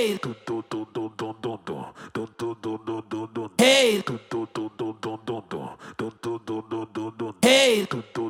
Hey, hey, hey,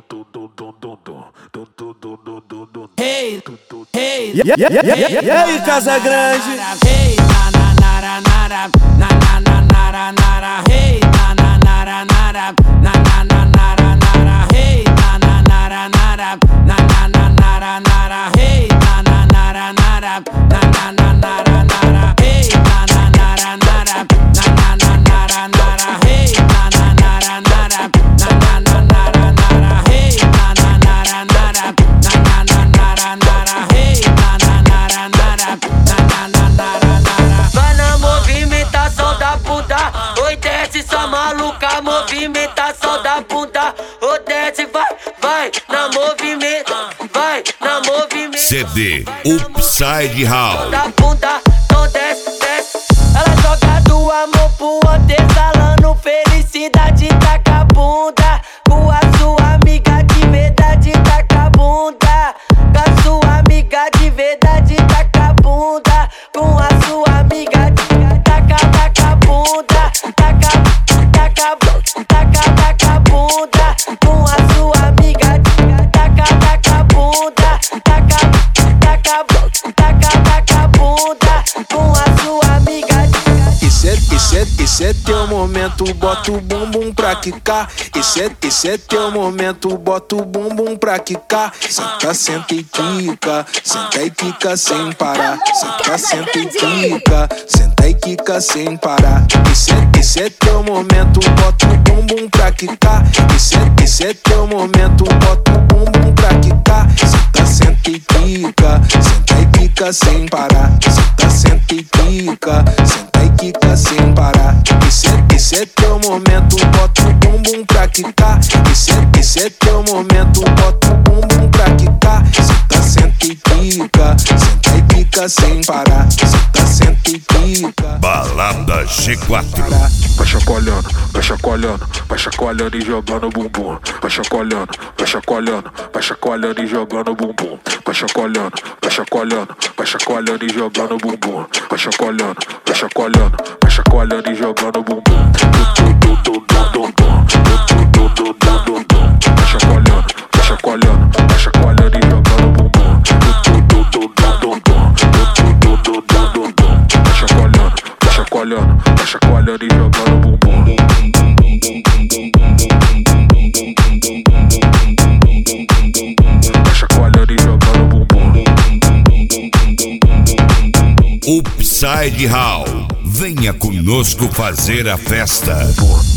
hey, hey. E aí, Casa Grande? Hey, na na na na na na na na na na. Hey, na na na na na na na na na. Hey, na na na na na na na na na. Hey, na na na na na na na na na. Hey, na na na na na na na na. Hey, na na na na na na na na. Hey, na na na na na na na. Hey, na na na na na. Vai na movimentação da bunda, oi desce sua maluca, movimentação da bunda, oi desce, vai na movimento, vai na movimento. CD Upside House. Da bunda, então desce, desce. Ela joga do amor pro artesalano, felicidade taca a bunda. Com a sua amiga de verdade taca a bunda. Com a sua amiga de verdade taca a bunda. Com a sua amiga de taca a bunda. Taca a bunda. Com a sua amiga de taca a bunda. Taca a bunda. Com a sua amiga de... Esse é teu momento, bota o bumbum pra quicar. Esse é teu momento, bota o bumbum pra quicar. Senta, senta e quica, senta e quica sem parar. Senta, senta e quica, senta e quica sem parar. Esse é teu momento, bota o bumbum pra quicar. Esse é teu momento, bota o bumbum pra quicar. Senta, senta e quica, senta e quica sem parar. Senta, senta e quica, senta e quica sem parar. Esse é teu momento, bota o bumbum pra quicar. Esse é teu momento, bota o bumbum pra quicar. Senta, senta e quica, senta e quica sem parar. Senta, senta e quica. Balada G4. Vai chacoalhando, vai chacoalhando, vai chacoalhando e jogando bumbum. Vai chacoalhando, vai chacoalhando, vai chacoalhando e jogando bumbum. Vai chacoalhando, vai chacoalhando, vai chacoalhando e jogando bumbum. Vai chacoalhando, vai chacoalhando, vai chacoalhando e jogando bumbum. Vai chacoalhando, vai chacoalhando, vai chacoalhando e jogando bumbum. Vai chacoalhando, vai chacoalhando, vai chacoalhando e jogando bumbum. Vai chacoalhando e jogando bumbum. Upside House. Venha conosco fazer a festa.